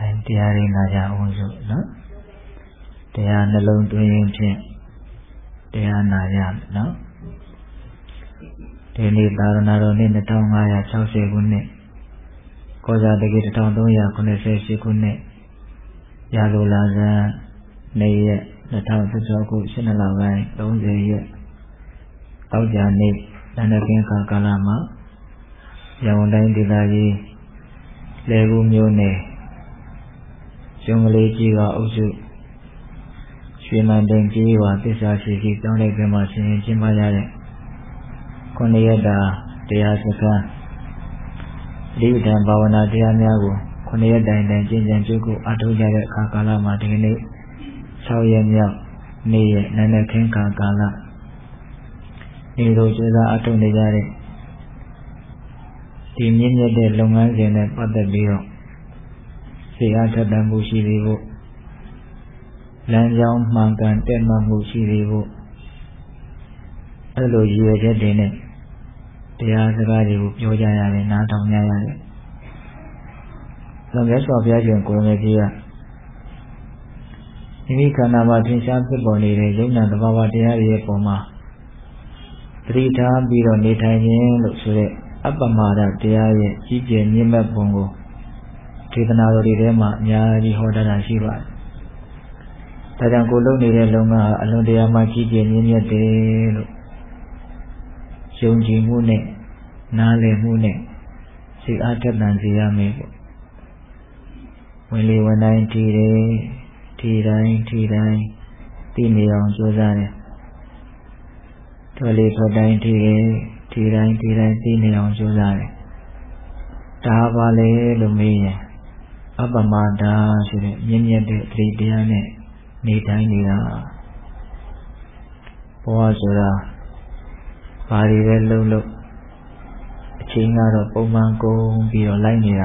တရားရင်းနာကြအောင်စို့နော်တရားနှလုံးသွင်းရင်ဖြင့်တရားနာရမယ်နော်ဒီနေ့သာသနာတော်နှစ်2560ခုနှစ်ကောဇာတက္ကီ1388ခုနှစ်ရာလိုလာဇန်နေ့ရက်2016ခု12လပိုင်း30ရက်တောက်ကြနေ့တဏ္ဍကင်းကာလမှာရန်ကုန်တိုင်းဒေသကြီးလေဘူးမြို့နယ်ကျွန်းကလေးကြီးကအုပ်စုရွှေမန်တိန်ကြီးဝါသစ္စာရှိရှိတောင်းလိုက်ပြမှာရှင်ကျင်းပရတဲ့9ရက်တာတရားစခန်းဒီဝိဒံဘာဝနာတရားများကို9ရက်တိုင်ကျင့်ကြံကြိုးကိုအထောက်ကြတဲ့အခါကာလမှာဒီကနေ့6ရက်မြောက်နေ့ရက်နန္ဒခင်းကာလဒီလိုကျမ်းစာအထောက်နေကြတဲ့ဒီမြင့်မြတ်တဲ့လုပ်ငန်းစဉ်နဲ့ပတ်သက်ပြီးတော့စိတ်အားထက်သန်မှုရှိသေးဖို့လမ်းကြောင်းမှန်ကန်တက်မှတ်မှုရှိသေးဖို့အဲ့လိုရည်ရွယ်ချက်တွေနဲ့တရားစကားတွေကိုပြောကြရတယ်နားထောင်ကြရတယ်လောကစွာဘုရားရှင်ကိုယ်တော်ကြီးကဒီနေ့ခန္ဓာမှာထင်ရှားဖြစ်ပေါ်နေတဲ့ယုံနာသဘာဝတရားတွေရဲ့ပုံမှာသတိထားပြီးတော့နေထိုင်ခြင်းလို့ဆိုတဲ့အပ္ပမဒတရားရဲ့ကြီးကျယ်မြင့်မြတ်ပုံကိုဒေသနာတော်တွေထဲမှာအများကြီးဟောတာရှိပါတယ်။ဒါကြောင့်ကိုယ်လုပ်နေတဲ့လုပ်ငန်းဟာအလွန်တရာမှကြီးကျယ်မြင့်မြတ်တယ်လို့ယုံကြည်မှုနဲ့နားလည်မှုနဲ့စိတ်အားထက်သန်စေရမယ်ပေါ့။ဝင်လေဝင်တိုင်းထီတိုင်းသိနေအောင်ကြိုးစားတယ်။ထွက်လေထွက်တိုင်းထီတိုင်းသိနေအောင်ကြိုးစားတယ်။ဒါပါလေလို့မေးရင်အပ္ပမဒါဆိုတဲ့မြင့်မြတ်တဲ့သတိတရားနဲ့နေတိုင်းနေတာဘဝဆိုတာဘာတွေပဲလုပ်အချိန်ကတော့ပုံမှန်ကုန်ပြီးတော့လိုက်နေတာ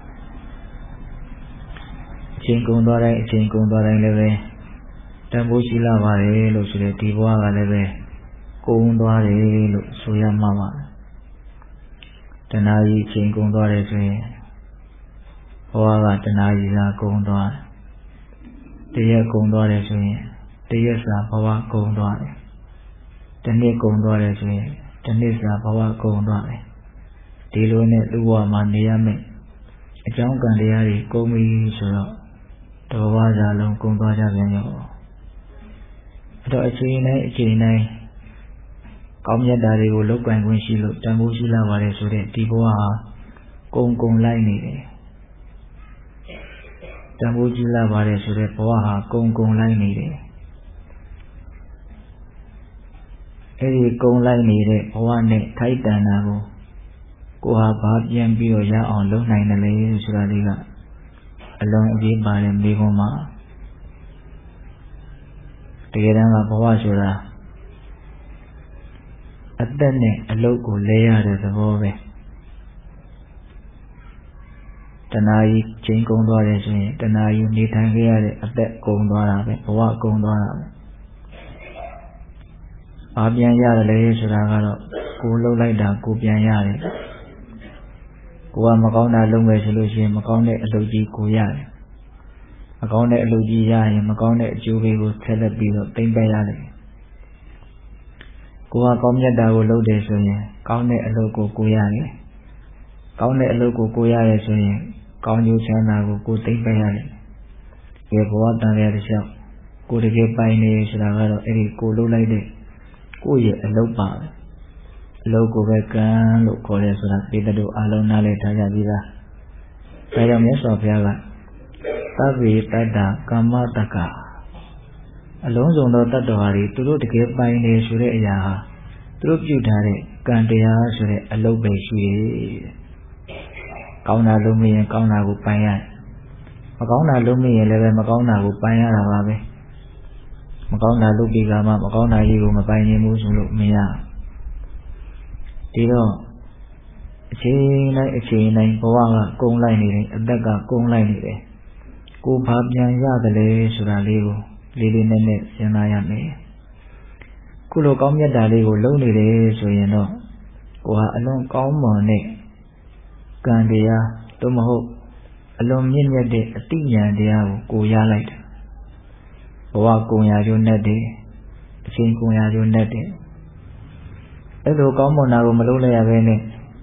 အချိန်ကုန်သွားတိုင်းလည်းပဲတန်ဖိုးရှိလာပါတယ်လို့ဆိုတဲ့ဒီဘဝကလည်းပဲကုန်သွားတယ်လို့ဆိုရမှာပါတဏှာကြီးအချိန်ကုန်သွားတယ်ဆိုရင်ဘဝကတဏှာကြီးသာကုန်သွားတယ်တရက်ကုန်သွားတယ်ဆိုရင်တရက်စာဘဝကုန်သွားတယ်တစ်နှစ်ကုန်သွားတယ်ဆိုရင်တစ်နှစ်စာဘဝကုန်သွားတယ်ဒီလိုနဲ့လူဘဝမှာနေရမယ်အကြောင်းကံတရားတွေကုန်ပြီဆိုတော့တဘဝစာလုံးကုန်သွားကြပြန်ရောအဲ့တော့အချိန်တိုင်းကောင်းမြတ်တာတွေကိုလောက်ကန်ခွင့်ရှိလို့တန်ဖိုးရှိလာပါတယ်ဆိုတဲ့ဒီဘဝဟာကုန်လိုက်နေတယ်တန်ဖိုးကြီးလာပါတယ်ဆိုတဲ့ဘဝဟာကုန်လိုက်နေတယ်အဲ့ဒီကုန်လိုက်နေတဲ့ဘဝနဲ့ထိုက်တန်တာကိုဟာဘာပြန်ပြီးတော့ရအောင်လုပ်နိုင်တယ်လဲဆိုတာလေးကအလွန်အရေးပါတဲ့မိဂုံးမှာတကယ်တမ်းကဘဝဆိုတာအသက်နဲ့အလုပ်ကိုလဲရတဲ့သဘောပဲတဏှာကြီးချိန်ကုန်သွားတယ်ဆိုရင်တဏှာကြီးနေထိုင်ခဲ့ရတဲ့အသက်ကုန်သွားတာပဲဘဝကုန်သွားတာပဲဘာပြန်ရတယ်လဲဆိုတာကတော့ကိုလှုပ်လိုက်တာကိုပြန်ရတယ်ကိုကမကောင်းတာလုပ်မယ်ဆိုလို့ရှိရင်မကောင်းတဲ့အလုပ်ကြီးကိုရတယ်မကောင်းတဲ့အလုပ်ကြီးရရင်မကောင်းတဲ့အကျိုးတွေကိုဆက်လက်ပြီးတော့သိမ့်ပတ်ရတယ်ကိုကကောင်းမြတ်တာကိုလုပ်တယ်ဆိုရင်ကောင်းတဲ့အလုပ်ကိုရတယ်ကောင်းတဲ့အလုပ်ကိုရတယ်ဆိုရင်ကောင်းကျိုးချမ်းသာကိုသိမ့်ပတ်ရတယ်ဒီဘဝတန်ရတဲ့ချက်ကိုတကယ်ပိုင်နေဆိုတာကတော့အဲ့ဒီကိုလုပ်လိုက်တဲ့ကိုယ့်ရဲ့အလုပ်ပါပဲအလုပ်ကိုပဲကံလို့ခေါ်တယ်ဆိုတာပေတတို့အလုံးနားလည်ထားကြပြီးသားဒါကြောင့်မြတ်စွာဘုရားကသဗ္ဗေတတ္တကမ္မတက္ကအလုံးစုံသောတတ္တဝါတွေသူတို့တကယ်ပိုင်နေဆိုတဲ့အရာဟာသူတို့ပြုထားတဲ့ကံတရားဆိုတဲ့အလုပ်ပဲရှိတယ်ကောင်းတာလုပ်မရင်ကောင်းတာကိုပိုင်ရမကောင်းတာလုပ်မရင်လည်းပဲမကောင်းတာကိုပိုင်ရတာပါပဲမကောင်းတာလုပ်ပြီးကမှမကောင်းတာကြီးကိုမပိုင်နိုင်ဘူးဆိုလို့မရဒီတော့အချိန်တိုင်းဘဝကကုန်လိုက်နေတယ်အသက်ကကုန်လိုက်နေတယ်ကိုဘာပြန်ရတယ်လဲဆိုတာလေးကိုလေးနက်နက်စဉ်းစားရမယ်ခုလိုကောင်းမြတ်တာလေးကိုလုပ်နေတယ်ဆိုရင်တော့ကိုဟာအလွန်ကောင်းမွန်တဲ့ကံတရားသို့မဟုတ်အလွန်မြင့်မြတ်တဲ့အတိညာဏ်တရားကိုရလိုက်တယ်ဘဝကုန်ရာကျိုးနဲ့တယ်အချိန်ကုန်ရာကျိုးနဲ့တယ်အဲ့လိုကောင်းမွန်တာကိုမလုပ်လိုက်ရဘဲနဲ့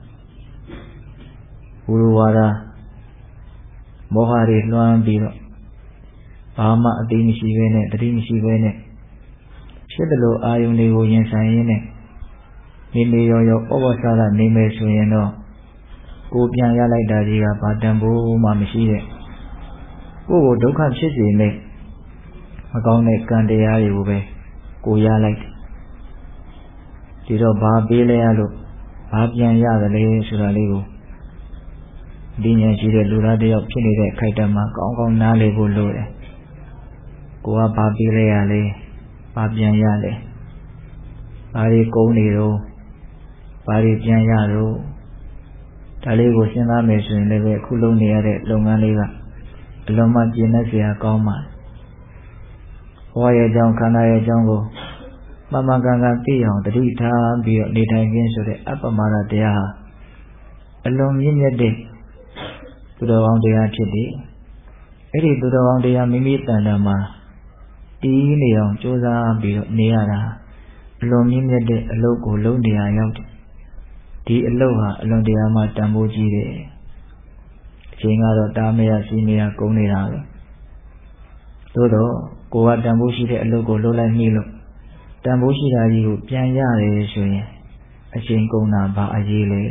ဝိဝါဒမောဟတွေလွှမ်းပြီးတော့ဘာမှအသိမရှိဘဲနဲ့တတိမရှိဘဲနဲ့ဖြစ်တယ်လို့အာယုန်တွေကိုရင်ဆိုင်ရင်းနဲ့နေရောရောဩဝါဒနေမယ်ဆိုရင်တော့ကိုပြန်ရလိုက်တာကြီးကဘာတန်ဖိုးမှမရှိတဲ့ကိုယ်ကိုဒုက္ခဖြစ်စေနဲ့မကောင်းတဲ့ကံတရားတွေကိုပဲကိုရလိုက်တယ်ဒီတော့ဘာပေးလဲရလို့ဘာပြန်ရတယ်လဲဆိုတာလေးကိုဒီဉာဏ်ရှိတဲ့လူသားတယောက်ဖြစ်နေတဲ့အခိုက်အတန့်မှာကောင်းကောင်းနားလည်ဖို့လိုတယ်ကိုကဘာပေးလဲရလဲဘာပြန်ရလဲဘာတွေကုန်နေတော့ဘာတွေပြန်ရတော့ဒါလေးကိုစဉ်းစားမယ်ဆိုရင်လည်းအခုလုပ်နေရတဲ့လုပ်ငန်းလေးကအလုံးမကျဉ်းနေစရာကောင်းပါဘဝရဲ့အကြောင်းခန္ဓာရဲ့အကြောင်းကိုမမကန်ကန်သိအောင်တတိထားပြီးတော့နေထိုင်ခြင်းဆိုတဲ့အပ္ပမဒတရားဟာအလွန်မြင့်မြတ်တဲ့သူတော်ကောင်းတရားဖြစ်တယ်အဲ့ဒီသူတော်ကောင်းတရားမိမိတန်တန်မှာတည်နေအောင်ကြိုးစားပြီးတော့နေရတာအလွန်မြင့်မြတ်တဲ့အလုပ်ကိုလုပ်နေရရောက်တယ်ဒီအလုပ်ဟာအလွန်တရာမှတန်ဖိုးကြီးတယ်အချိန်ကတော့တားမရစီးမရကုန်နေတာပဲသို့တော့ကိုကတန်ဖိုးရှိတဲ့အလုပ်ကိုလုပ်လိုက်မိလို့တန်ဖိုးရှိတာကြီးကိုပြန်ရတယ်ဆိုရင်အချိန်ကုန်တာဘာအရေးလဲ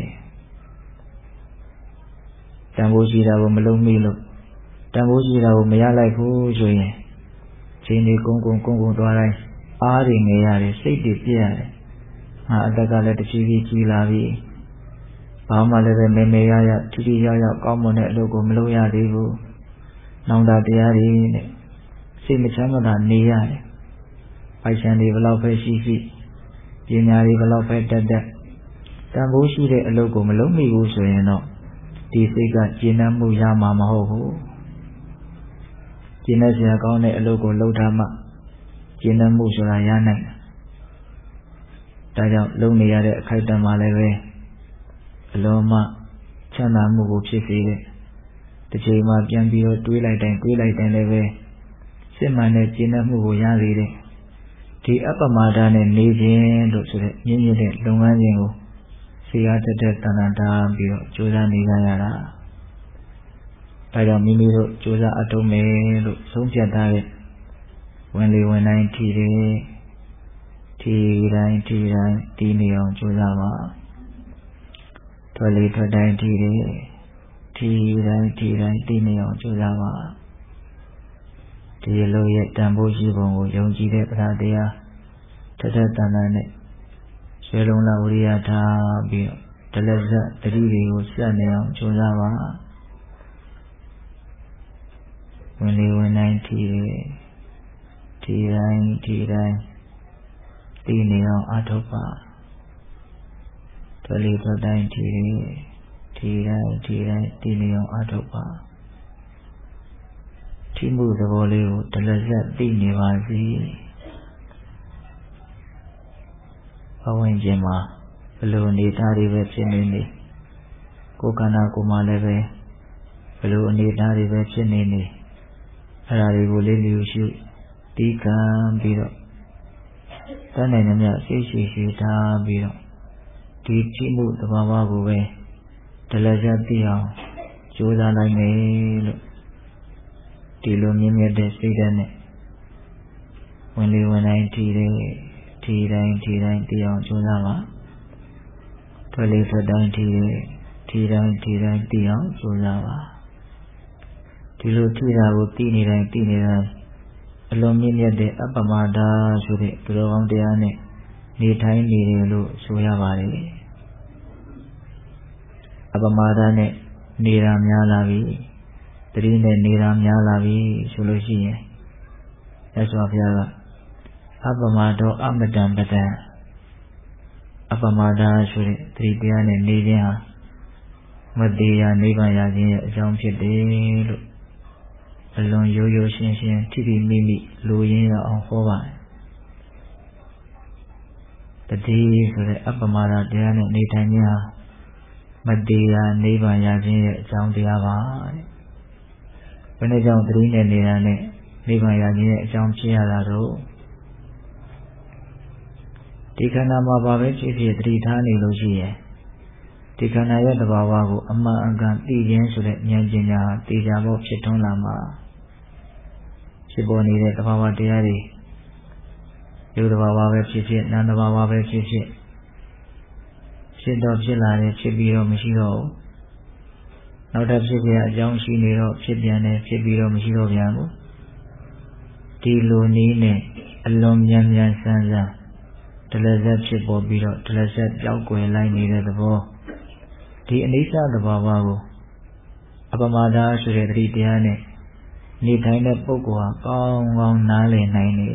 တန်ဖိုးရှိတာကိုမလုပ်မိလို့တန်ဖိုးရှိတာကိုမရလိုက်ဘူးဆိုရင်ချိန်တွေကုန်သွားတိုင်းအားတွေနေရတယ်စိတ်တွေပြည့်ရတယ်ငါအသက်ကလည်းတဖြည်းဖြည်းကြီးလာပြီဘာမှလည်းပဲမေရထိထိရောက်ရောက်ကောင်းမွန်တဲ့အလုပ်ကိုမလုပ်ရသေးဘူးနောင်တတရားတွေနဲ့စိတ်မချမ်းသာနေရတယ်ပိုက်ဆံတွေဘလောက်ပဲရှိပညာတွေဘလောက်ပဲတက်တန်ဖိုးရှိတဲ့အလုပ်ကိုမလုပ်မိဘူးဆိုရင်တော့ဒီစိတ်ကကျေနပ်မှုရမှာမဟုတ်ဘူးကျေနပ်စရာကောင်းတဲ့အလုပ်ကိုလုပ်ထားမှကျေနပ်မှုဆိုတာရနိုင်တယ်ဒါကြောင့်လုပ်နေရတဲ့အခိုက်အတန့်မှာလည်းပဲအလုံးမချမ်းသာမှုကိုဖြစ်စေတဲ့တစ်ချိန်မှပြန်ပြီးတော့တွေးလိုက်တိုင်းလည်းပဲစစ်မှန်တဲ့ကျေနပ်မှုကိုရစေတဲ့ဒီအပ္ပမဒနဲ့နေခြင်းလို့ဆိုတဲ့မြင့်မြတ်တဲ့လုပ်ငန်းစဉ်ကိုစိတ်အားတက်တန်တာပြီးတော့ကြိုးစားနေကြရတာဒါကြောင့်မိမိတို့ကြိုးစားအထောက်မယ်လို့ဆုံးဖြတ်ထားတဲ့ဝင်လေဝင်တိုင်းထီတိုင်းတီးနေအောင်ကြိုးစားပါထွက်လေထွက်တိုင်းထီတိုင်းတီးနေအောင်ကြိုးစားပါဒီလိုရဲ့တန်ဖိုးရှိပုံကိုယုံကြည်တဲ့ပဓာတရားထထတန်တန်နဲ့ရွှေလုံးလာဝိရိယထားပြီးတော့ဒလဇတ်တတိတွေကိုစက်နေအောင်ကြိုးစားပါဝင်လေဝင်တိုင်းထီတိုင်းတီးနေအောင်အထောက်ပါထွက်လေထွက်တိုင်းထီတိုင်းတီးနေအောင်အထောက်ပါထိမှုသဘောလေးကိုဒလဇတ်သိနေပါစေဘဝဝင်ခြင်းမှာဘယ်လိုအနေထားတွေပဲဖြစ်နေကိုယ်ခန္ဓာကိုယ်မှာလည်းပဲဘယ်လိုအနေထားတွေပဲဖြစ်နေအဲ့ဒါတွေကိုလေးလျူရှုတီးကံပြီးတော့တန်းနိုင်မြတ်ရှိထားပြီးတော့ဒီထိမှုသဘာဝကိုပဲဒလဇတ်သိအောင်ကြိုးစားနိုင်မယ်လို့ဒီလိုမြင့်မြတ်တဲ့စိတ်ဓာတ်နဲ့ဝင်လေဝင်တိုင်းထီတိုင်းတီအောင်ကြိုးစားပါထွက်လေထွက်တိုင်းထီတိုင်းတီအောင်ကြိုးစားပါဒီလိုထီတာကိုတီနေတိုင်းအလွန်မြင့်မြတ်တဲ့အပ္ပမဒါဆိုတဲ့သူတော်ကောင်းတရားနဲ့နေထိုင်နေတယ်လို့ဆိုရပါတယ်အပ္ပမဒါနဲ့နေတာများလာပြီတတိနဲ့နေတာများလာပြီဆိုလို့ရှိရင်မြတ်စွာဘုရားကအပ္ပမဒောအမတံပဒံအပ္ပမဒါဆိုတဲ့တတိတရားနဲ့နေခြင်းဟာမတရားနိဗ္ဗာန်ရခြင်းရဲ့အကြောင်းဖြစ်တယ်လို့အလွန်ရိုးရိုးရှင်းရှင်းထိထိမိမိလိုရင်းရအောင်ဟောပါတယ်တတိဆိုတဲ့အပ္ပမဒါတရားနဲ့နေထိုင်ခြင်းဟာမတရားနိဗ္ဗာန်ရခြင်းရဲ့အကြောင်းတရားပါတဲ့ဘယ်နဲ့ကြောင့်သတိနဲ့နေတာနဲ့နိဗ္ဗာန်ရခြင်းရဲ့အကြောင်းဖြစ်ရတာတော့ဒီခန္ဓာမှာဘာပဲဖြစ်ဖြစ်သတိထားနေလို့ရှိရင်ဒီခန္ဓာရဲ့သဘာဝကိုအမှန်အကန်သိခြင်းဆိုတဲ့ဉာဏ်ပညာသိကြဖို့ဖြစ်ထွန်းလာမှာဖြစ်ပေါ်နေတဲ့သဘာဝတရားတွေရုပ်သဘာဝပဲဖြစ်ဖြစ်နာမ်သဘာဝပဲဖြစ်ဖြစ်ဖြစ်တော့ဖြစ်လာတယ်ဖြစ်ပြီးတော့မရှိတော့ဘူးနောက်ထပ်ဖြစ်ပြအကြောင်းရှိနေတော့ဖြစ်ပြန်တယ်ဖြစ်ပြီးတော့မရှိတော့ပြန်ဘူးဒီလိုနည်းနဲ့အလွန်မြန်မြန်ဆန်းဆန်းဒလဇက်ဖြစ်ပေါ်ပြီးတော့ဒလဇက်ပြောက်ကွယ်လိုက်နေတဲ့သဘောဒီအနိစ္စသဘာဝကိုအပမာဒဆိုတဲ့သတိတရားနဲ့နေထိုင်တဲ့ပုဂ္ဂိုလ်ဟာကောင်းကောင်းနားလည်နိုင်နေ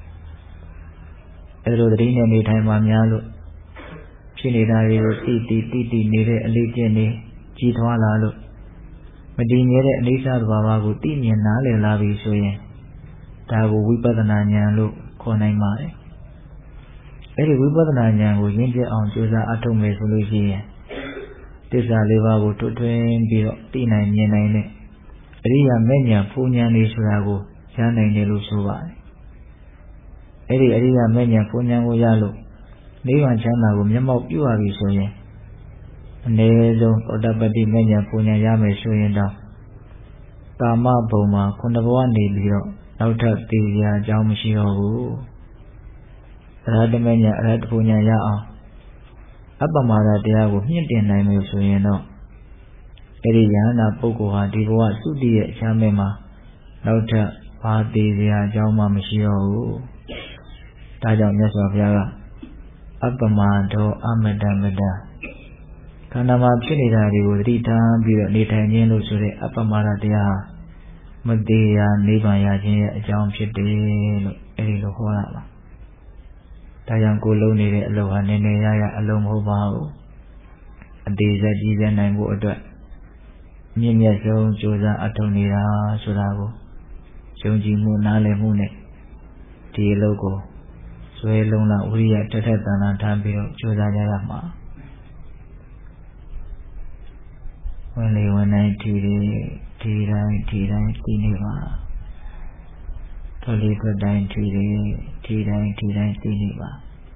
အဲလိုသတိနဲ့နေထိုင်မှများလို့ဖြစ်နေတာတွေကိုတိနေတဲ့အလေးကျင့်နေကြီးထွားလာလို့မတည်မြဲတဲ့အနိစ္စသဘာဝကိုသိမြင်နားလည်လာပြီဆိုရင်ဒါကိုဝိပဿနာဉာဏ်လို့ခေါ်နိုင်ပါတယ်အဲဒီဝိပဿနာဉာဏ်ကိုရင့်ကျက်အောင်ကြိုးစားအထောက်မယ်ဆိုလို့ရှိရင်သစ္စာလေးပါးကိုထွတ်ထွင်းပြီးတော့သိနိုင်မြင်နိုင်တဲ့အရိယာမဲ့ဉာဏ်ဖူးဉာဏ်လေးဆိုတာကိုရနိုင်တယ်လို့ဆိုပါတယ်အဲဒီအရိယာမဲ့ဉာဏ်ဖူးဉာဏ်ကိုရလို့နိဗ္ဗာန်ချမ်းသာကိုမျက်မှောက်ပြုရပြီဆိုရင်အနည်းဆုံးသောတပတ္တိမဲ့ဉာဏ်ဖူးဉာဏ်ရမယ်ဆိုရင်တော့ကာမဘုံမှာခုနှစ်ဘဝနေပြီးတော့နောက်ထပ်သိစရာအကြောင်းမရှိတော့ဘူးအရဟတမဉ္ဇဉ်အရဟတပူဉ္ဇဉ်ရအောင်အပ္ပမာဒတရားကိုမြင့်တင်နိုင်လို့ဆိုရင်တော့အဲဒီယဟနာပုဂ္ဂိုလ်ဟာဒီဘဝသုတိရဲ့အချမ်းမဲ့မှာနောက်ထပ်ဘာသိစရာအကြောင်းမှမရှိတော့ဘူးဒါကြောင့်မြတ်စွာဘုရားကအပ္ပမာဒောအမတံမတံခန္ဓာမှာဖြစ်နေတာတွေကိုသတိထားပြီးတော့နေထိုင်ခြင်းလို့ဆိုတဲ့အပ္ပမာဒတရားဟာမသေးရာနိဗ္ဗာန်ရခြင်းရဲ့အကြောင်းဖြစ်တယ်လို့အဲဒီလိုဟောတာပါဒါကြောင့်ကိုယ်လုံးနေတဲ့အလုပ်ဟာနည်းနည်းရရအလုံးမဟုတ်ပါဘူးအသေးစိတ်ကြီးစဲနိုင်ဖို့အတွက်မြင့်မြတ်ဆုံးကြိုးစားအထောက်နေတာဆိုတာကိုယုံကြည်မှုနားလည်မှုနဲ့ဒီအလုပ်ကိုဆွဲလုံးလာဝိရိယတက်ထက်တန်တန်ထားပြီးတော့ကြိုးစားကြရမှာဝင်လေဝင်တိုင်းဒီတိုင်းသိနေပါထွက်လေထွက်တိုင်းဒီတိုင်းသိနေပါ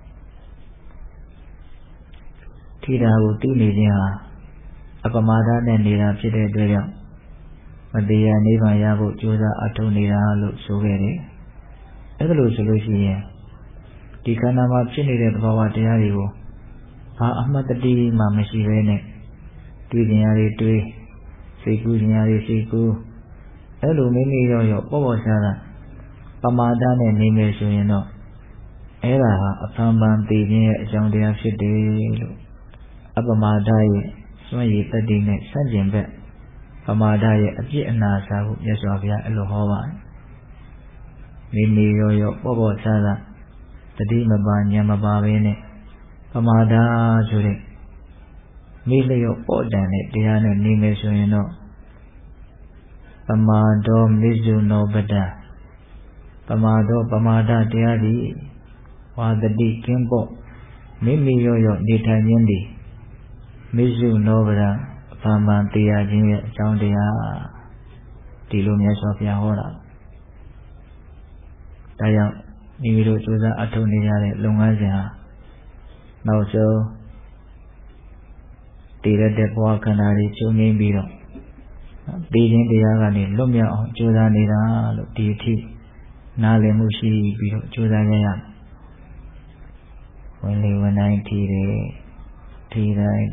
ထိတာကိုသိနေခြင်းဟာအပမာဒနဲ့နေတာဖြစ်တဲ့အတွက်ကြောင့်မတရားနိဗ္ဗာန်ရဖို့ကြိုးစားအထောက်နေတာလို့ဆိုခဲ့တယ်အဲဒါလို့ဆိုလို့ရှိရင်ဒီခန္ဓာမှာဖြစ်နေတဲ့သဘာဝတရားတွေကိုဘာအမှတ်တတိမှမရှိဘဲနဲ့တွေ့ခြင်းရာတွေတွေ့စိတ်ကူးခြင်းရာတွေစိတ်ကူးအဲလိုမိမိရောပေါ့ရှားတာပမာဒနဲ့နေမယ်ဆိုရင်တော့အဲ့ဒါဟာအဖန်ပန်သိခြင်းရဲ့အကြောင်းတရားဖြစ်တယ်လို့အပမာဒရဲ့စွန့်ရည်တတ္တိနဲ့ဆန့်ကျင်ဘက်ပမာဒရဲ့အပြစ်အနာစာကိုမြတ်စွာဘုရားအဲ့လိုဟောပါတယ်မိမိရောပေါ့ရှားတာတတိမပါဉာဏ်မပါဘဲနဲ့ပမာဒဆိုတဲ့မိလျော့ပေါ့တန်တဲ့တရားနဲ့နေမယ်ဆိုရင်တော့ပမာဒောမိဇုနောပဒံပမာဒောပမာဒတရားသည်ဝါတတိကင်းပေါ့မိမိရောနေထိုင်ခြင်းသည်မိဇုနောပဒံအဖန်မှန်တရားခြင်းရဲ့အကြောင်းတရားဒီလိုမြတ်စွာဘုရားဟောတာဒါကြောင့်မိမိတို့ကြိုးစားအထောက်နေရတဲ့လုပ်ငန်းစဉ်ဟာနောက်ဆုံးတည်ရတဲ့ဘဝခန္ဓာတွေချုပ်ငြိမ်းပြီးတော့သိခြင်းတရားကနေလွတ်မြောက်အောင်ကြိုးစားနေတာလို့ဒီအထိနားလည်မှုရှိပြီးတော့ကြိုးစားရရမယ်ဝင်လေဝင်တိုင်းထီတိုင်းဒီ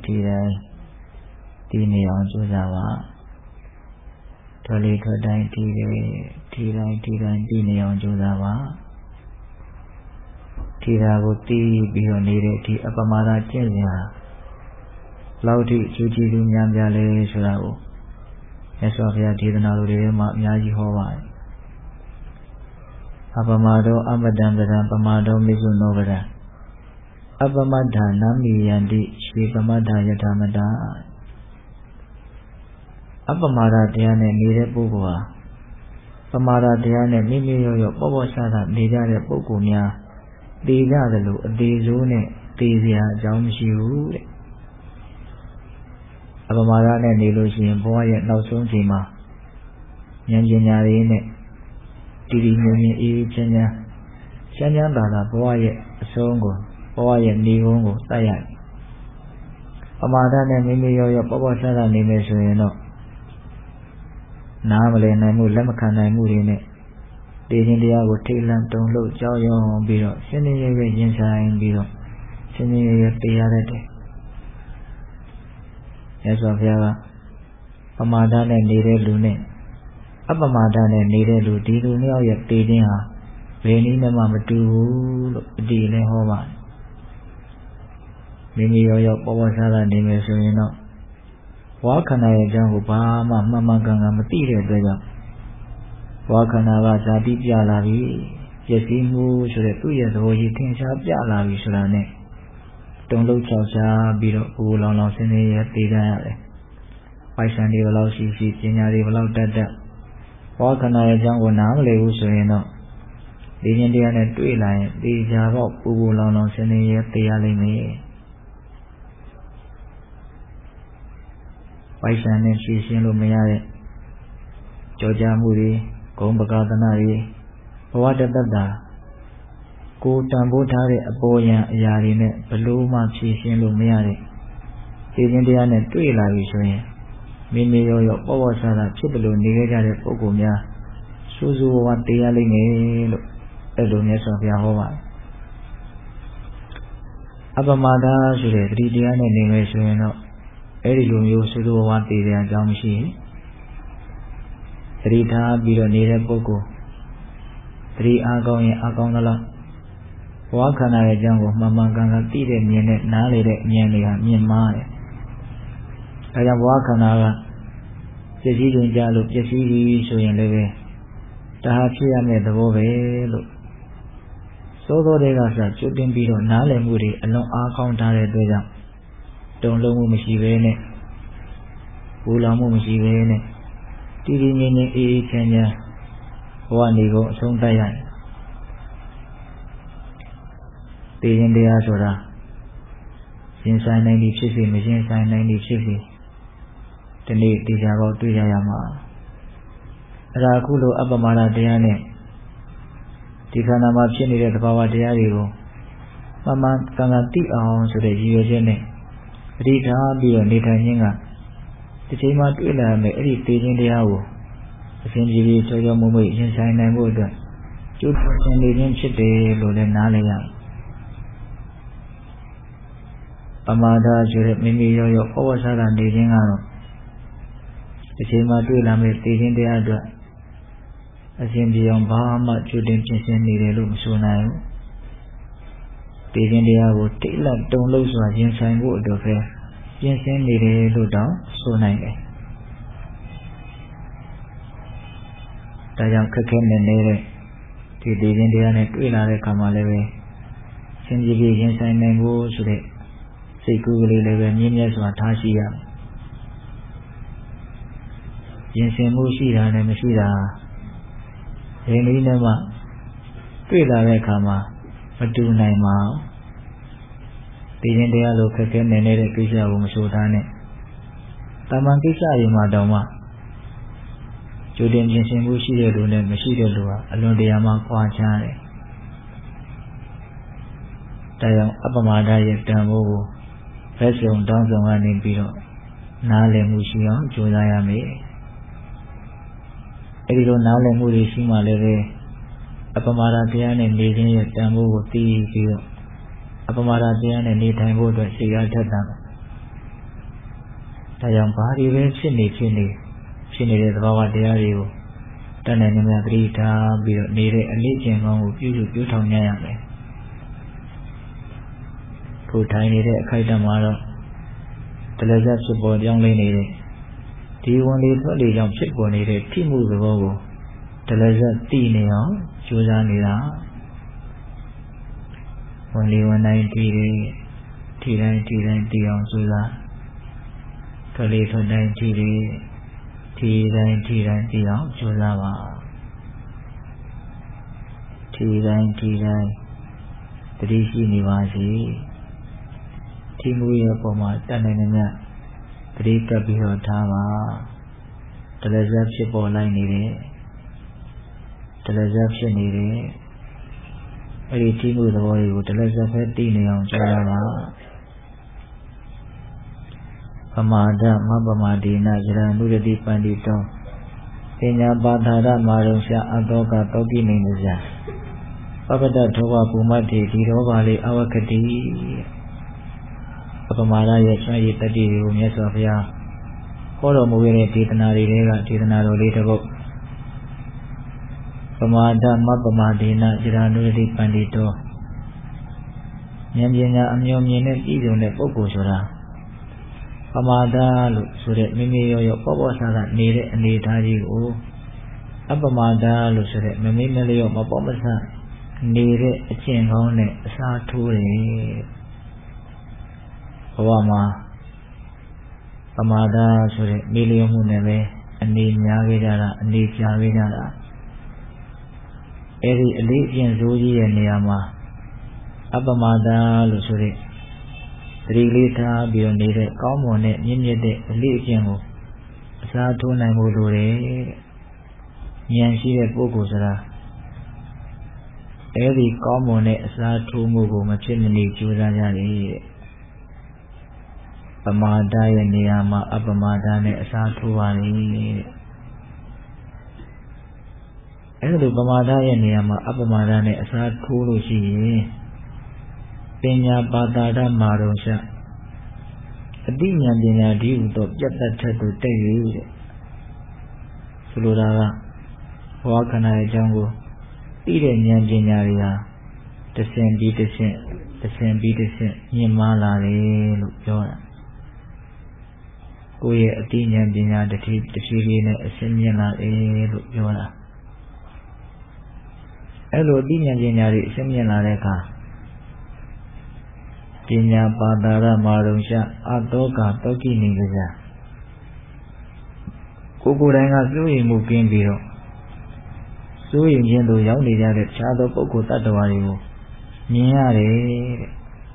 နေအောင်ကြိုးစားပါထွက်လေထွက်တိုင်းထီတိုင်းဒီနေအောင်ကြိုးစားပါထီတာကိုတီးပြီးတော့နေတဲ့ဒီအပမာဒကျင့်စဉ်ဟာလောက်ထိအကျိုးကျေးဇူးများပြလဲဆိုတာကိုမြတ်စွာဘုရားဒေသနာတော်တွေမှာအများကြီးဟောပါတယ်အပမဒောအမတံပဒံပမာဒောမိစုနောပဒံအပမတ္ထာနာမိယန္တိရှိပမတ္ထာယထာမတံအပမာဒတရားနဲ့နေတဲ့ပုဂ္ဂိုလ်ဟာပမာဒတရားနဲ့မိမိရောပေါ့ရှားတာနေကြတဲ့ပုဂ္ဂိုလ်များသိကြတယ်လို့အသေးစိုးနဲ့သိစရာအကြောင်းမရှိဘူးတဲ့အပမာဒနဲ့နေလို့ရှိရင်ဘဝရဲ့နောက်ဆုံးချိန်မှာဉာဏ်ပညာတွေနဲ့တည်တည်ငြိမ်ငြိမ်အေးအေးချမ်းချမ်းချမ်းချမ်းသာသာဘဝရဲ့အဆုံးကိုဘဝရဲ့နေကုန်းကိုတတ်ရတယ်ပမာဒနဲ့မိမိရောပေါ့ပေါ့ဆဆနေမယ်ဆိုရင်တော့နားမလည်နိုင်မှုလက်မခံနိုင်မှုတွေနဲ့ဒီခြင်းတရားကိုထိတ်လန့်တုန်လှုပ်ကြောက်ရွံ့ပြီးတော့ရှင်းနေရွယ်ရင်ဆိုင်ပြီးတော့ရှင်းနေရွယ်တရားတတ်တယ်မြတ်စွာဘုရားကပမာဒနဲ့နေတဲ့လူနဲ့အပမာဒနဲ့နေတဲ့လူဒီလူနှစ်ယောက်ရဲ့တည်ခြင်းဟာဘယ်နည်းနဲ့မှမတူဘူးလို့အတိလည်းဟောပါတယ်မိမိရောပေါ့ပေါ့ဆဆနေမယ်ဆိုရင်တော့ဝါခန္ဓာရဲ့အကြောင်းကိုဘာမှမှန်မှန်ကန်ကန်မသိတဲ့အတွက်ကြောင့်ဝါခန္ဓာကဇာတိပြလာပြီပျက်စီးမှုဆိုတဲ့သူ့ရဲ့သဘောကြီးထင်ရှားပြလာပြီဆိုတာနဲ့တုံလုံးချောက်ရှားပြီးတော့ဘူလောင်လောင်ဆင်းရဲရသိကြရတယ်ပိုက်ဆံတွေဘလောက်ရှိရှိပညာတွေဘလောက်တတ်တတ်ဝါခန္ဓာရဲ့အကြောင်းကိုနားမလည်ဘူးဆိုရင်တော့ဒီဉာဏ်တရားနဲ့တွေ့လာရင်သိကြတော့ဘူလောင်လောင်ဆင်းရဲရသိရလိမ့်မယ်ပိုက်ဆံနဲ့ဖြည့်ရှင်းလို့မရတဲ့ကြောကြမှုတွေဂုဏ်ပကာသနာတွေဘဝတတ္တတာကိုတန်ဖိုးထားတဲ့အပေါ်ယံအရာတွေနဲ့ဘလို့မှဖြည့်ရှင်းလို့မရတဲ့ဒီခြင်းတရားနဲ့တွေ့လာပြီဆိုရင်မိမိရောပေါ့ပေါ့ဆဆဖြစ်တယ်လို့နေခဲ့ကြတဲ့ပုဂ္ဂိုလ်များစူးစူးဝါးသိရလိမ့်မယ်လို့အဲ့လိုမြတ်စွာဘုရားဟောပါတယ်အပမာဒဆိုတဲ့တတိတရားနဲ့နေမယ်ဆိုရင်တော့အဲ့ဒီလိုမျိုးစူးစူးဝါးသိတဲ့အကြောင်းမရှိဘူးသတိထားပြီးတော့နေတဲ့ပုဂ္ဂိုလ်သတိအားကောင်းရင်အားကောင်းသလားဘဝခန္ဓာရဲ့အကြောင်းကိုမှန်မှန်ကန်ကန်သိတဲ့မြင်နဲ့နားလေတဲ့အမြင်တွေကမြင်မာတယ်ဒါကြောင့်ဘဝခန္ဓာကပျက်စီးခြင်းကြလို့ပျက်စီးပြီဆိုရင်လည်းပဲဒါဟာဖြစ်ရမယ့်သဘောပဲလို့သို့သောတွေကစကျွတ်တင်ပြီးတော့နားလည်မှုတွေအလွန်အားကောင်းထားတဲ့အတွက်ကြောင့်တုံ့လုံမှုမရှိဘဲနဲ့ဘူလောင်မှုမရှိဘဲနဲ့တည်တည်ငြိမ်ငြိမ်အေးအေးချမ်းချမ်းဘဝနေကိုအဆုံးသတ်ရတယ်သိရင်တရားဆိုတာရင်ဆိုင်နိုင်ပြီဖြစ်စေမရင်ဆိုင်နိုင်ပြီဖြစ်စေဒီနေ့တရားတော်တွေ့ရရမှာအဲ့ဒါအခုလိုအပ္ပမဒတရားနဲ့ဒီခန္ဓာမှာဖြစ်နေတဲ့သဘာဝတရားတွေကိုမှန်မှန်ကန်ကန်သိအောင်ဆိုတဲ့ရည်ရွယ်ချက်နဲ့ပဋိဌာန်းပြီးတော့နေထိုင်ခြင်းကဒီချိန်မှာတွေ့လာမယ်အဲ့ဒီသိခြင်းတရားကိုအစဉ်ကြီးကြီးကြောကြောမွေ့မွေ့ရင်ဆိုင်နိုင်ဖို့အတွက်ကျိုးထွန်းနေခြင်းဖြစ်တယ်လို့လည်းနားလည်ရပမာဒဆိုတဲ့မိမိရောပေါ့ပေါ့ဆဆနေခြင်းကတော့ဒီချိန်မှာတွေ့လာမယ်သိခြင်းတရားအတွက်အစဉ်ပြေအောင်ဘာမှကြိုတင်ပြင်ဆင်နေတယ်လို့မဆိုနိုင်ဘူးသိခြင်းတရားကိုတိတ်လက်တုံလို့စွာရင်ဆိုင်ဖို့အတွက်ပဲပြင်ဆင်နေတယ်လို့တော့ဆိုနိုင်တယ်ဒါကြောင့်ခက်ခဲနေတဲ့ဒီသိခြင်းတရားနဲ့တွေ့လာတဲ့အခါမှာလည်းပဲစင်ကြယ်ရင်ဆိုင်နိုင်ဖို့ဆိုတဲ့စိတ်ကူးကလေးလည်းပဲမြင့်မြတ်စွာထားရှိရမယ်ရင်ဆိုင်မှုရှိတာနဲ့မရှိတာဒီနည်းနဲ့မှတွေ့လာတဲ့အခါမှာမတူနိုင်ပါဘူးသိခြင်းတရားလိုခက်ခဲနေတဲ့ကိစ္စကိုမဆိုသားနဲ့တာမန်ကိစ္စတွေမှာတောင်မှကြိုတင်ပြင်ဆင်မှုရှိတဲ့လူနဲ့မရှိတဲ့လူဟာအလွန်တရာမှကွာခြားတယ်ဒါကြောင့်အပ္ပမဒရဲ့တန်ဖိုးကိုဘက်စုံတောင်းစုံကနေပြီးတော့နားလည်မှုရှိအောင်ကြိုးစားရမယ်အဲဒီလိုနားလည်မှုတွေရှိမှလည်းပဲအပ္ပမဒတရားနဲ့နေခြင်းရဲ့တန်ဖိုးကိုသိပြီးတော့အပ္ပမဒတရားနဲ့နေထိုင်ဖို့အတွက်စိတ်အားထက်သန်တယ်ဒါကြောင့်ဘာတွေပဲဖြစ်နေတဲ့သဘာဝတရားတွေကိုတဏှာနဲ့များသတိထားပြီးတော့နေတဲ့အလေးကျင့်ကောင်းကိုပြုထောင်ကြရမယ်ကိုထိုင်နေတဲ့အခိုက်အတန့်မှာတော့တလျှက်ဖြစ်ပေါ်ကြောင်းလေးနေတဲ့ဒီဝင်လေထွက်လေကြောင့်ဖြစ်ပေါ်နေတဲ့ထိမှုသဘောကိုတလျှက်သိနေအောင်ကြိုးစားနေတာဝင်လေဝင်တိုင်းထိတိုင်းသိအောင်ကြိုးစားထွက်လေထွက်တိုင်းထိတိုင်းသိအောင်ကြိုးစားပါထိတိုင်းတတိရှိနေပါစေထိမှုရဲ့ပုံမှာတတ်နိုင်နေမြတ်တတိကပ်ပြီးတော့ထားပါတလဇက်ဖြစ်ပေါ်လိုက်နေတယ်တလဇက်ဖြစ်နေတယ်အဲ့ဒီတိမှုသဘောတွေကိုတလဇက်ပဲသိနေအောင်ကြိုးရပါပမာဒမပမာဒေနယရဏုရတိပန္တိတောပညာပါဌာရမာရုံရှာအတောကတောကိနေမဇာပပတ္ထထောဘပုမတ္တိဒီရောပါလေအဝကတိပမာဒရဲ့ဆွမ်းရည်တတ္တိတွေကိုမြတ်စွာဘုရားဟောတော်မူခဲ့တဲ့ဒေသနာတွေကဒေသနာတော်လေးတစ်ပုဒ်ပမာဒမပမာဒေနယရဏုရတိပန္တိတောဉာဏ်ပညာအမျှော်မြင်တဲ့ပြည်စုံတဲ့ပုဂ္ဂိုလ်ဆိုတာပမာဒလို့ဆိုတဲ့မိမိရောရောပေါ့ပေါ့ဆာဆာနေတဲ့အနေအထားကြီးကိုအပမာဒလို့ဆိုတဲ့မမေ့မလျော့မပေါ့မဆာနေတဲ့အကျင့်ကောင်းနဲ့အစားထိုးတယ်ဘဝမှာပမာဒဆိုတဲ့မေ့လျော့မှုနဲ့ပဲအနေများခဲ့ကြတာအနေကြာခဲ့ကြတာအဲ့ဒီအလေးအကျင့်စိုးကြီးရဲ့နေရာမှာအပမာဒလို့ဆိုတဲ့သတိလေးထားပြီးတော့နေတဲ့ကောင်းမွန်တဲ့မြင့်မြတ်တဲ့အလေးအကျင့်ကိုအစားထိုးနိုင်ဖို့လိုတယ်တဲ့ဉာဏ်ရှိတဲ့ပုဂ္ဂိုလ်ဆိုတာအဲ့ဒီကောင်းမွန်တဲ့အစားထိုးမှုကိုမဖြစ်မနေကြိုးစားကြတယ်တဲ့ပမာဒရဲ့နေရာမှာအပမာဒနဲ့အစားထိုးပါလေတဲ့အဲ့လိုပမာဒရဲ့နေရာမှာအပမာဒနဲ့အစားထိုးလို့ရှိရင်ပညာပါတာဓမ္မာရုံရှအတိဉာဏ်ပညာဒီဟုသောပြတ်တတ်ထက်သို့တက်၍တဲ့ဆိုလိုတာကဘဝခန္ဓာရဲ့အကြောင်းကိုသိတဲ့ဉာဏ်ပညာတွေဟာတဆင့်ပြီးတဆင့်မြင့်မားလာတယ်လို့ပြောတာကိုယ့်ရဲ့အတိဉာဏ်ပညာတစ်ဖြည်းဖြည်းနဲ့အဆင့်မြင့်လာတယ်လို့ပြောတာအဲ့လိုအတိဉာဏ်ပညာတွေအဆင့်မြင့်လာတဲ့အခါပညာပါတာရမာရုံရှအတောကတောကိနေကြကိုယ်တိုင်ကစိုးရိမ်မှုကင်းပြီးတော့စိုးရိမ်ခြင်းတို့ရောက်နေကြတဲ့ခြားသောပုဂ္ဂိုလ်တ attva တွေကိုမြင်ရတယ်တဲ့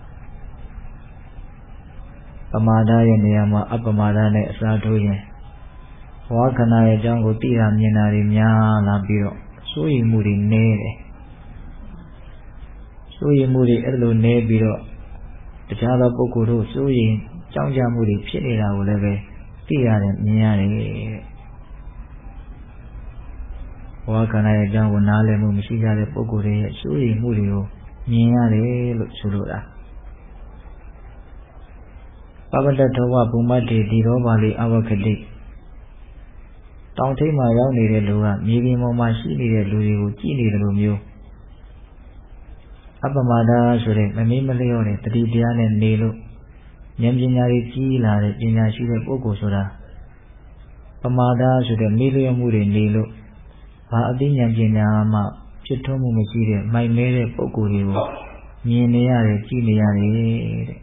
ပမာဒရဲ့နေရာမှာအပမာဒနဲ့အစားထိုးရင်ဘဝခန္ဓာရဲ့အကြောင်းကိုသိတာမြင်တာတွေများလာပြီးတော့စိုးရိမ်မှုတွေနည်းတယ်စိုးရိမ်မှုတွေအဲ့လိုနည်းပြီးတော့တခြားသောပုဂ္ဂိုလ်တို့စိုးရိမ်ကြောက်ကြမှုတွေဖြစ်နေတာကိုလည်းပဲသိရတယ်မြင်ရတယ်ဘဝခန္ဓာရဲ့အကြောင်းကိုနားလည်မှုမရှိကြတဲ့ပုဂ္ဂိုလ်တွေရဲ့စိုးရိမ်မှုတွေကိုမြင်ရတယ်လို့ဆိုလိုတာပပတ္တထောဝဘုမတ္တိဒီရောပါလေအဝကတိတောင်ထိပ်မှာရောက်နေတဲ့လူကမြေပြင်ပေါ်မှာရှိနေတဲ့လူတွေကိုကြည့်နေတယ်လို့မျိုးအပမာဒဆိုတဲ့မမေ့မလျော့တဲ့တတိတရားနဲ့နေလို့ဉာဏ်ပညာတွေကြီးလာတဲ့ပညာရှိတဲ့ပုဂ္ဂိုလ်ဆိုတာပမာဒဆိုတဲ့မေ့လျော့မှုတွေနေလို့ဘာအသိဉာဏ်ပညာမှဖြစ်ထွန်းမှုမရှိတဲ့မိုက်မဲတဲ့ပုဂ္ဂိုလ်တွေကိုမြင်နေရတယ်ကြည့်နေရတယ်တဲ့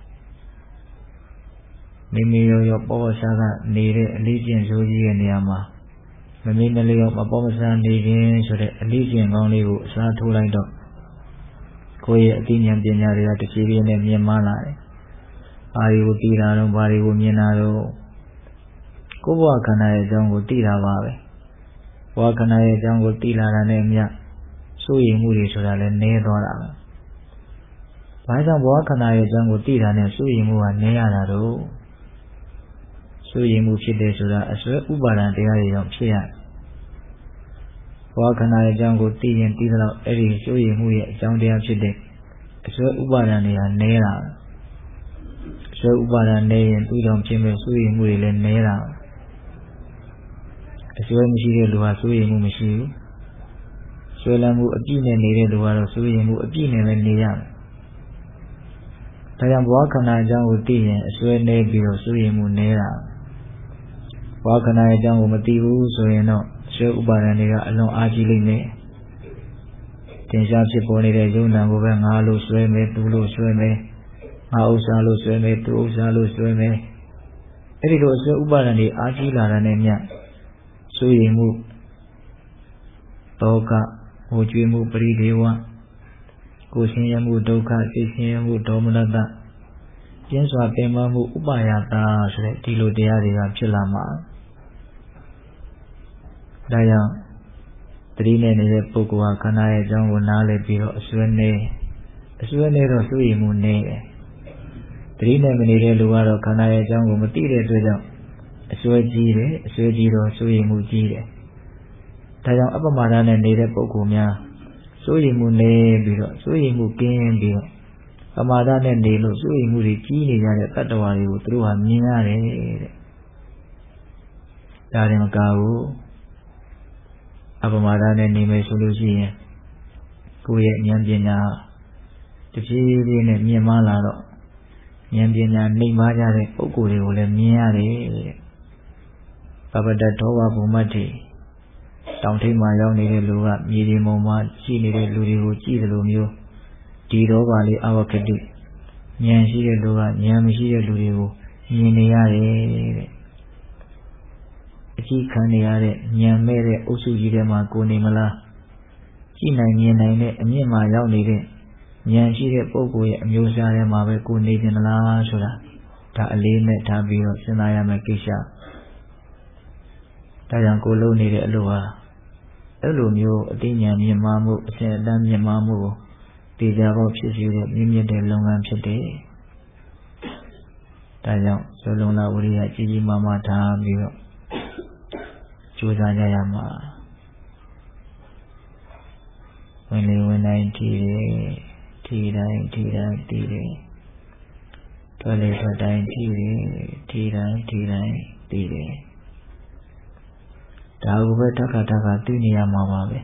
မိမိရောပေါ်ဆာကနေတဲ့အလေးကျင့်စိုးကြီးရဲ့နေရာမှာမမေ့မလျော့မပေါ်မဆာနေခြင်းဆိုတဲ့အလေးကျင့်ကောင်းလေးကိုအစားထိုးလိုက်တော့ကိုယ့်ရဲ့အသိဉာဏ်ပညာတွေကတဖြည်းဖြည်းနဲ့မြင့်မားလာတယ်။ဘာတွေကိုသိတာတော့ဘာတွေကိုမြင်တာတော့ကိုယ့်ဘဝခန္ဓာရဲ့အကြောင်းကိုသိတာပါပဲ။ဘဝခန္ဓာရဲ့အကြောင်းကိုသိလာတာနဲ့အမျှစိုးရိမ်မှုတွေဆိုတာလည်းနည်းသွားတာပဲ။ဘာကြောင့်ဘဝခန္ဓာရဲ့အကြောင်းကိုသိတာနဲ့စိုးရိမ်မှုကနည်းရတာတော့စိုးရိမ်မှုဖြစ်တယ်ဆိုတာအစွဲဥပါဒံတရားတွေကြောင့်ဖြစ်ရတယ်။ဘဝခန္ဓာရဲ့အကြောင်းကိုသိရင်သိသလောက်အဲ့ဒီစိုးရိမ်မှုရဲ့အကြောင်းတရားဖြစ်တဲ့အစွဲဥပါဒံတွေကနည်းတာ။အစွဲဥပါဒံနည်းရင်သူ့ကြောင့်ဖြစ်မဲ့စိုးရိမ်မှုတွေလည်းနည်းတာ။အစွဲမရှိတဲ့လူဟာစိုးရိမ်မှုမရှိဘူး။ဆွဲလန်းမှုအပြည့်နဲ့နေတဲ့လူကတော့စိုးရိမ်မှုအပြည့်နဲ့ပဲနေရတယ်။ဒါကြောင့်ဘဝခန္ဓာအကြောင်းကိုသိရင်အစွဲနည်းပြီးတော့စိုးရိမ်မှုနည်းတာ။ဘဝခန္ဓာရဲ့အကြောင်းကိုမသိဘူးဆိုရင်တော့ဆွဲဥပါဒံတွေကအလွန်အားကြီးလိမ့်မယ်။သင်္ချာဖြစ်ပေါ်နေတဲ့ယုံနာကိုပဲငါလို့ဆွဲမယ်သူလို့ဆွဲမယ်ငါဥစ္စာလို့ဆွဲမယ်သူဥစ္စာလို့ဆွဲမယ်အဲ့ဒီလိုဆွဲဥပါဒံတွေအားကြီးလာတာနဲ့မျှစိုးရိမ်မှုတောကဟိုကြွေးမှုပရိဒေဝကိုယ်ဆင်းရဲမှုဒုက္ခစိတ်ဆင်းရဲမှုဒေါမနတပြင်းစွာပင်ပန်းမှုဥပါယတာဆိုတဲ့ဒီလိုတရားတွေကဖြစ်လာမှာဒါကြောင့်သတိနဲ့နေတဲ့ပုဂ္ဂိုလ်ဟာခန္ဓာရဲ့အကြောင်းကိုနားလည်ပြီးတော့အစွဲနဲ့တော့စိုးရိမ်မှုနေတယ်သတိနဲ့မနေတဲ့လူကတော့ခန္ဓာရဲ့အကြောင်းကိုမသိတဲ့အတွက်ကြောင့်အစွဲကြီးတယ်အစွဲကြီးတော့စိုးရိမ်မှုကြီးတယ်ဒါကြောင့်အပ္ပမာဒနဲ့နေတဲ့ပုဂ္ဂိုလ်များစိုးရိမ်မှုနေပြီးတော့စိုးရိမ်မှုကင်းပြီးတော့ပမာဒနဲ့နေလို့စိုးရိမ်မှုတွေကြီးနေကြတဲ့တတ္တဝါတွေကိုသူတို့ဟာမြင်ရတယ်တဲ့ဒါရင်မကဘူးအပ္ပမာဒနဲ့နေမယ်ဆိုလို့ရှိရင်ကိုယ့်ရဲ့ဉာဏ်ပညာတဖြည်းဖြည်းနဲ့မြင့်မားလာတော့ဉာဏ်ပညာနှိမ်ပါကြတဲ့ပုဂ္ဂိုလ်တွေကိုလည်းမြင်ရတယ်တဲ့ပပတ္တထောဘဘုမတ္တိတောင်ထိပ်မှာရောက်နေတဲ့လူကမြေပြင်ပေါ်မှာရှိနေတဲ့လူတွေကိုကြည့်တယ်လို့မျိုးဒီတော့ပါလေအဝကတိဉာဏ်ရှိတဲ့လူကဉာဏ်မရှိတဲ့လူတွေကိုမြင်နေရတယ်တဲ့အကြည့်ခံနေရတဲ့ဉာဏ်မဲ့တဲ့အုပ်စုကြီးထဲမှာကိုနေမလားကြည့်နိုင်မြင်နိုင်တဲ့အမြင့်မှာရောက်နေတဲ့ဉာဏ်ရှိတဲ့ပုဂ္ဂိုလ်ရဲ့အမျိုးအစားထဲမှာပဲကိုနေကြမလားဆိုတာဒါအလေးနဲ့ထားပြီးတော့စဉ်းစားရမယ့်ကိစ္စဒါကြောင့်ကိုလုံးနေတဲ့အလုပ်ဟာအဲ့လိုမျိုးအသိဉာဏ်မြင့်မားမှုအစဉ်အတန်းမြင့်မားမှုကိုတေချာပေါက်ဖြစ်စေတဲ့မြင့်မြတ်တဲ့လုပ်ငန်းဖြစ်တယ်။ဒါကြောင့်ဇောလုံလဝရိယကြီးကြီးမားမားထားပြီးတော့ကြိုးစားကြရမှာဝင်လေဝင်တိုင်းထီတယ်ထီတိုင်းထီတိုင်းတည်တယ်ထွက်လေထွက်တိုင်းထီတယ်ထီတိုင်းထီတိုင်းတည်တယ်ဒါကိုပဲထပ်ခါသိနေရမှာပါပဲ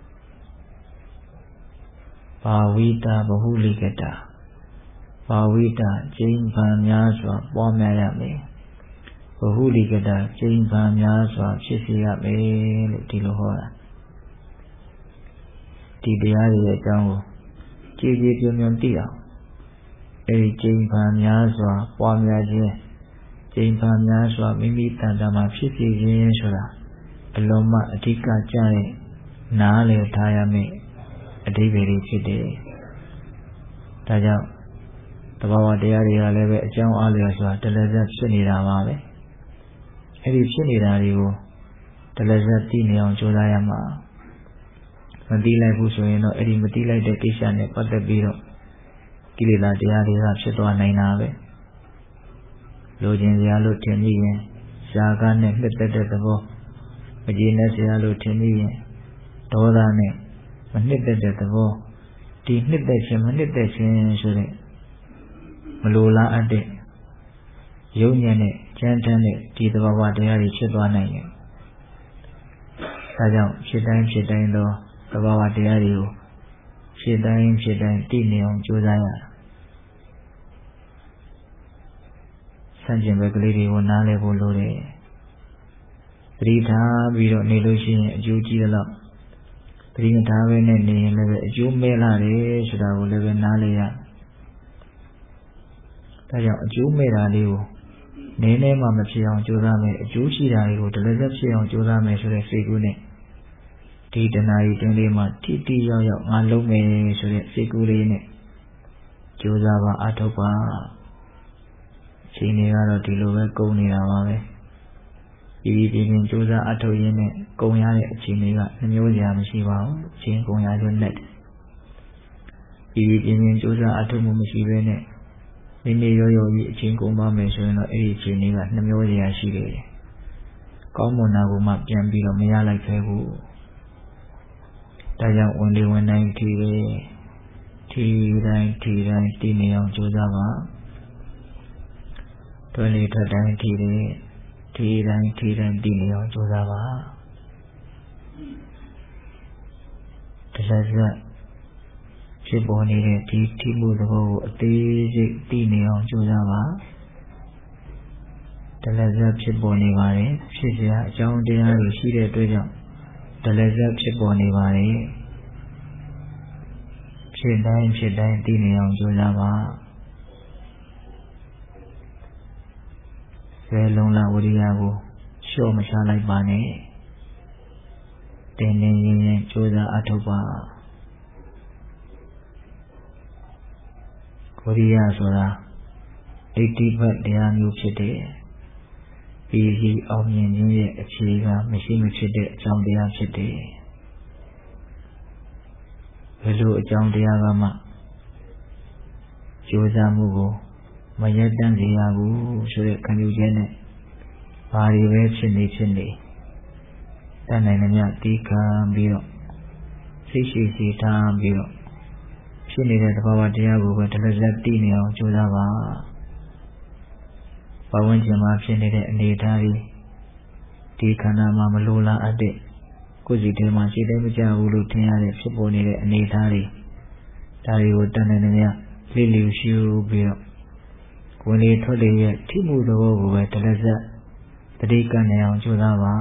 ဘာဝိတာဘဟုလိကတာဘာဝိတာကျိန်းပံများစွာပွားများရမယ်ဘဟုလိကတာကျိန်းပံများစွာဖြစ်စေရမယ်လို့ဒီလိုဟောတာဒီတရားတွေရဲ့အကြောင်းကိုကြည်ကြည်ပြည့်ပြည့်သိအောင်အဲဒီကျိန်းပံများစွာပွားများခြင်းကျိန်းပံများစွာမိမိတန်တာမှာဖြစ်စေခြင်းဆိုတာအလုံးမအဓိကကျတဲ့နားလည်ထားရမယ့်အဓိပ္ပာယ်တွေဖြစ်တယ်။ဒါကြောင့်သဘာဝတရားတွေကလည်းပဲအကြောင်းအားလျော်စွာတလဇတ်ဖြစ်နေတာပါပဲ။အဲဒီဖြစ်နေတာတွေကိုတလဇတ်သိနေအောင်ကြိုးစားရမှာမသိလိုက်ဘူးဆိုရင်တော့အဲဒီမသိလိုက်တဲ့ကိစ္စနဲ့ပတ်သက်ပြီးတော့ကိလေသာတရားတွေကဖြစ်သွားနိုင်တာပဲ။လိုချင်စရာလို့ထင်မိရင်ရှားကားနဲ့နှစ်သက်တဲ့သဘောမကျေနပ်စရာလို့ထင်မိရင်ဒေါသနဲ့မနှစ်သက်တဲ့သဘောဒီနှစ်သက်ခြင်းမနှစ်သက်ခြင်းဆိုတဲ့မလိုလားအပ်တဲ့ယုံညံ့တဲ့ကြမ်းတမ်းတဲ့ဒီသဘာဝတရားတွေဖြစ်သွားနိုင်တယ်။ဒါကြောင့်ဖြစ်တိုင်းသောသဘာဝတရားတွေကိုဖြစ်တိုင်းသိနေအောင်ကြိုးစားရဆန့်ကျင်ဘက်ကလေးတွေကိုနားလည်ဖို့လိုတယ်။သတိထားပြီးတော့နေလို့ရှိရင်အကျိုးကြီးသလောက်သတိထားပဲနဲ့နေရင်လည်းအကျိုးမဲ့လာတယ်ဆိုတာကိုလည်းပဲနားလည်ရဒါကြောင့်အကျိုးမဲ့တာလေးကိုနည်းနည်းမှမဖြစ်အောင်ကြိုးစားမယ်အကျိုးရှိတာတွေကိုတလည်းဖြစ်အောင်ကြိုးစားမယ်ဆိုတဲ့စိတ်ကူးနဲ့ဒီတဏှာကြီးတွင်လေးမှာတိရောက်ငါလုံးမယ်ဆိုတဲ့စိတ်ကူးလေးနဲ့ကြိုးစားပါအထောက်ပါအချိန်တွေကတော့ဒီလိုပဲကုန်နေတာပါပဲဒီပြင်းကြိုးစားအထောက်ရင်းနဲ့ကုန်ရတဲ့အချိန်တွေကနှမျိုးစရာမရှိပါဘူးအချိန်ကုန်ရခြင်းနဲ့ဒီပြင်းကြိုးစားအထောက်မှုမရှိဘဲနဲ့နေရောကြီးအချိန်ကုန်ပါမယ်ဆိုရင်တော့အဲ့ဒီအချိန်တွေကနှမျိုးစရာရှိတယ်ကောင်းမွန်တာကိုမှပြန်ပြီးတော့မရလိုက်ခဲ့ဘူးဒါကြောင့်ဝင်လေဝင်တိုင်းထီတိုင်းတည်နေအောင်ကြိုးစားပါတွဲလေထွက်တိုင်းထီတိုင်းတည်နေအောင်ကြိုးစားပါတလဇတ်ဖြစ်ပေါ်နေတဲ့ဒီထိမှုသဘောကိုအသေးစိတ်သိနေအောင်ကြိုးစားပါတလဇတ်ဖြစ်ပေါ်နေပါတယ်ဖြစ်စရာအကြောင်းတရားတွေရှိတဲ့အတွက်ကြောင့်တလဇတ်ဖြစ်ပေါ်နေပါတယ်ဖြစ်တိုင်းသိနေအောင်ကြိုးစားပါဇေလုံလဝရိယကိုလျှော့မချလိုက်ပါနဲ့တင်းတင်းရင်ကြိုးစားအထောက်ပါဝရိယဆိုတာဣတိပတ်တရားမျိုးဖြစ်တယ်ပြီးစီအောင်မြင်ခြင်းရဲ့အခြေခံမရှိမဖြစ်တဲ့အကြောင်းတရားဖြစ်တယ်ဘယ်လိုအကြောင်းတရားကမှကြိုးစားမှုကိုမရက်တန့်စေရဘူးဆိုတဲ့ခံယူချက်နဲ့ဘာတွေပဲဖြစ်နေတတ်နိုင်သမျှတီးခံပြီးတော့စိတ်ရှိထားပြီးတော့ဖြစ်နေတဲ့သဘောတရားကိုပဲတလက်လက်တည်နေအောင်ကြိုးစားပါပတ်ဝန်းကျင်မှာဖြစ်နေတဲ့အနေအထားတွေဒီခန္ဓာမှာမလိုလားအပ်တဲ့ကိုယ်စီထဲမှာရှိတဲ့မကြဘူးလို့ထင်ရတဲ့ဖြစ်ပေါ်နေတဲ့အနေအထားတွေဒါတွေကိုတတ်နိုင်သမျှလျှို့ရှုပြီးတော့ဝင်လေထွက်လေရဲ့ထိမှုသဘောကိုပဲတလက်လက်တတိကနေအောင်ကြိုးစားပါ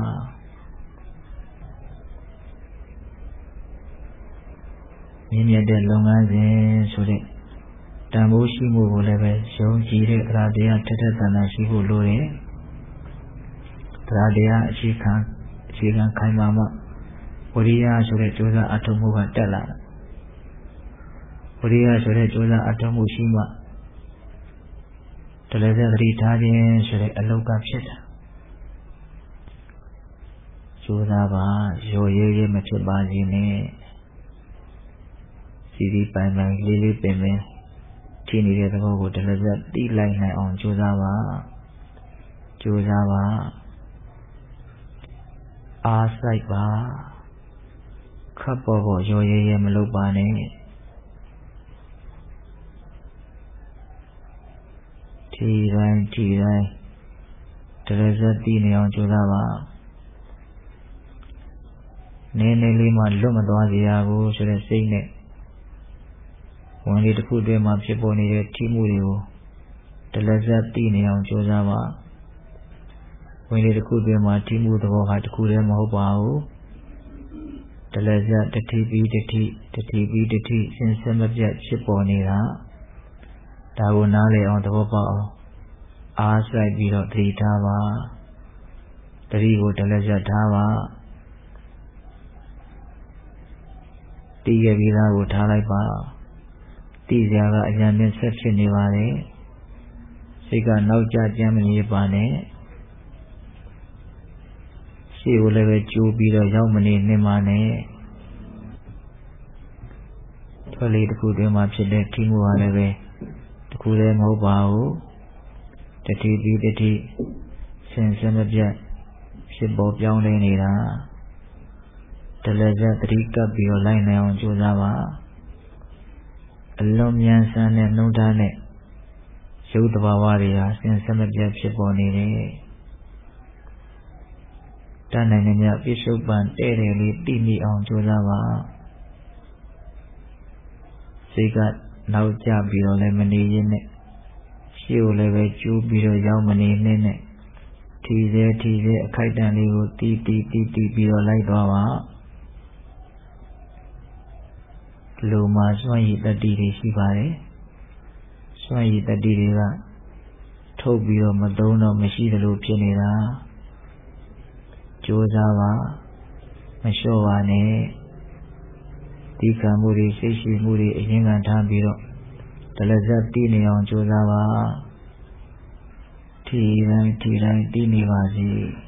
မြင့်မြတ်တဲ့လုပ်ငန်းစဉ်ဆိုတဲ့တန်ဖိုးရှိမှုကိုလည်းပဲယုံကြည်တဲ့တရားတရားထက်ထက်သန်သန်ရှိဖို့လိုတယ်တရားတရားအခြေခံခိုင်မာမှဝိရိယဆိုတဲ့ကြိုးစားအထောက်မှုကတက်လာတယ်ဝိရိယဆိုတဲ့ကြိုးစားအထောက်မှုရှိမှတလည်းသတိထားခြင်းဆိုတဲ့အလုပ်ကဖြစ်တာကြိုးစားပါရောရဲမဖြစ်ပါစေနဲ့စီပိုင်လေးပင်ထိနေတဲ့သဘောကိုတလက်သက်တိလိုက်နိုင်အောင်ကြိုးစားပါအားစိုက်ပါခပ်ပေါ်ရောရဲမလုပ်ပါနဲ့ထိတိုင်းတလက်သက်တိနေအောင်ကြိုးစားပါနည်းနည်းလေးမှလွတ်မသွားစေရဘူးဆိုတဲ့စိတ်နဲ့ဝင်လေတစ်ခုတည်းမှာဖြစ်ပေါ်နေတဲ့ထိမှုတွေကိုတလက်ဆက်သိနေအောင်ကြိုးစားပါဝင်လေတစ်ခုတည်းမှာထိမှုသဘောဟာတစ်ခုတည်းမဟုတ်ပါဘူးတလက်ဆက်တတိပြီးတတိစဉ်ဆက်မပြတ်ဖြစ်ပေါ်နေတာဒါကိုနားလည်အောင်သဘောပေါက်အောင်အားစိုက်ပြီးတော့သတိထားပါတတိကိုတလက်ဆက်ထားပါတည်ရပြီးသားကိုထားလိုက်ပါတည်စရာကအရင်နဲ့ဆက်ဖြစ်နေပါလေစိတ်ကနောက်ကျကြမ်းမနေပါနဲ့ရှေ့ကိုလည်းပဲကြိုးပြီးတော့ရောက်မနေနဲ့ပါနဲ့ထွက်လေတစ်ခုတည်းမှာဖြစ်တဲ့ထိမှုဟာလည်းပဲတစ်ခုတည်းမဟုတ်ပါဘူးတတိပြီးတတိစဉ်ဆက်မပြတ်ဖြစ်ပေါ်ပြောင်းလဲနေတာတလည်းကျသတိကပ်ပြီးတော့လိုက်နိုင်အောင်ကြိုးစားပါအလွန်မြန်ဆန်တဲ့နှုံးထားနဲ့ရုပ်တဘာဝတွေဟာစဉ်ဆက်မပြတ်ဖြစ်ပေါ်နေတယ်တတ်နိုင်တဲ့မြတ်ပြစ္ဆုတ်ပန်တဲ့တယ်လေးသိမိအောင်ကြိုးစားပါစိတ်ကနောက်ကျပြီးတော့လည်းမနေရင်းနဲ့ရှေ့ကိုလည်းပဲကျိုးပြီးတော့ရောက်မနေနဲ့ထီစေအခိုက်တန်လေးကိုတီးပြီးတော့လိုက်သွားပါလူမှာစွန့်ရည်တတ္တိတွေရှိပါတယ်စွန့်ရည်တတ္တိတွေကထုတ်ပြီးတော့မသုံးတော့မရှိသလိုဖြစ်နေတာကြိုးစားပါမလျှော့ပါနဲ့ဒီကံမှုတွေစိတ်ရှိမှုတွေအရင်ကထားပြီးတော့တလက်ဆက်တည်နေအောင်ကြိုးစားပါထီတိုင်းတည်နေပါစေ